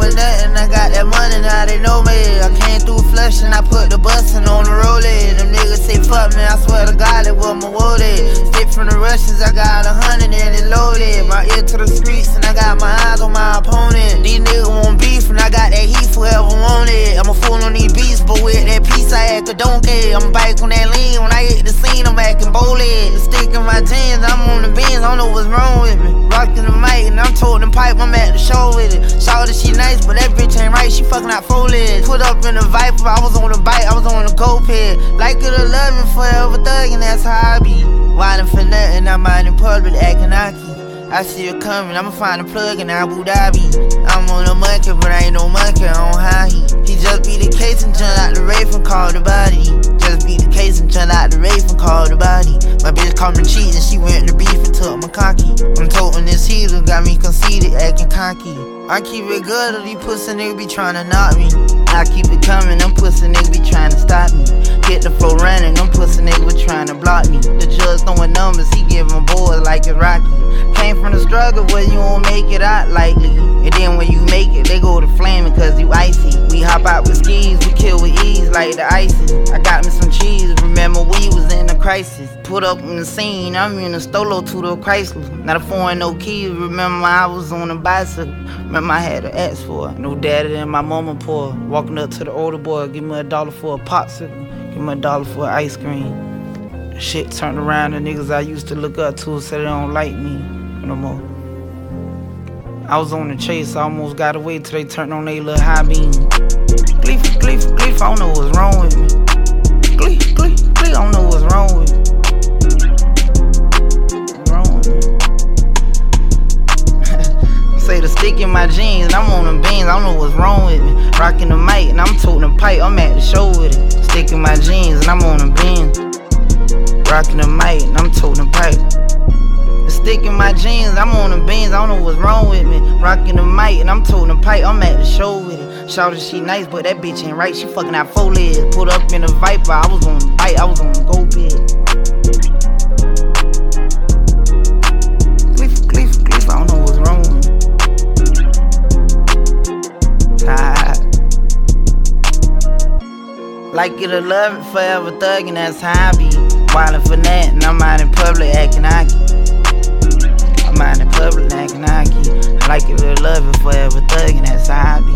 for nothing, I got that money, now they know me. I came through flush and I put the bustin' on the rollin'. Them niggas say fuck me, I swear to God, it was my wounded. Stick from the Russians, I got 100 and it loaded. My ear to the streets and I got my eyes on my opponent. These niggas want beef and I got that heat forever want it. I'm a fool on these beats, but with that piece I act a donkey. I'm back on that lean, when I hit the scene, I'm acting bolded. Stick in my jeans, I'm on the beans, I don't know what's wrong with me. Rockin' the mic and I'm toting the pipe, I'm at the show with it. Shawty, she nice, but that bitch ain't right, she fucking out foliage. Put up in the Viper, I was on the bike, I was on the go-ped. Like it or love it, forever thuggin', that's how I be. Wildin' for nothing, I'm out in public acting hockey. I see her coming, I'ma find a plug in Abu Dhabi. I'm on a monkey, but I ain't no monkey on high heat. He just beat the case and turn out the rafe and call the body. Just beat the case and turn out the rafe and call the body. My bitch called me cheating, she went to beef and took my cocky. I'm toting this heater, got me conceited, acting cocky. I keep it good, or these pussy niggas be tryna knock me. I keep it coming, them pussy niggas be tryna stop me. Get the flow running, them pussy niggas be tryna block me. The judge throwing numbers, he giving boys like it's Rocky. Came from the struggle where you won't make it out likely. And then when you make it, they go to flaming cause you icy. We hop out with skis, we kill with ease like the ISIS. I got me some cheese, remember we was in a crisis. Put up in the scene, I'm in a Stolo to the Chrysler. Not a foreign, no keys, remember I was on a bicycle. Remember I had to ask for it. No daddy and my mama poor. Walking up to the older boy, give me $1 for a popsicle. Give me $1 for ice cream. Shit turned around, the niggas I used to look up to said they don't like me no more. I was on the chase, I almost got away till they turned on they little high beam. Gleef, gleef, gleef, I don't know what's wrong with me. Gleef, gleef, gleef, I don't know what's wrong with me. Say the stick in my jeans, and I'm on them beans, I don't know what's wrong with me. Rockin' the mic, and I'm toting the pipe, I'm at the show with it. Stick in my jeans, and I'm on them beans. Rockin' the mic, and I'm toting the pipe. The stick in my jeans, I'm on them beans, I don't know what's wrong with me. Rockin' the mic, and I'm toting the pipe, I'm at the show with it. Shawty, she nice, but that bitch ain't right, she fucking out 4 legs. Put up in the Viper, I was on the bike, I was on the go-bed. Gleef, I don't know what's wrong with me. Like it or love it, forever thuggin', that's how I be. Wildin' for nothing, I'm out in public acting hockey. I'm out in public acting hockey. Like it or love it, forever thuggin', that's how I be.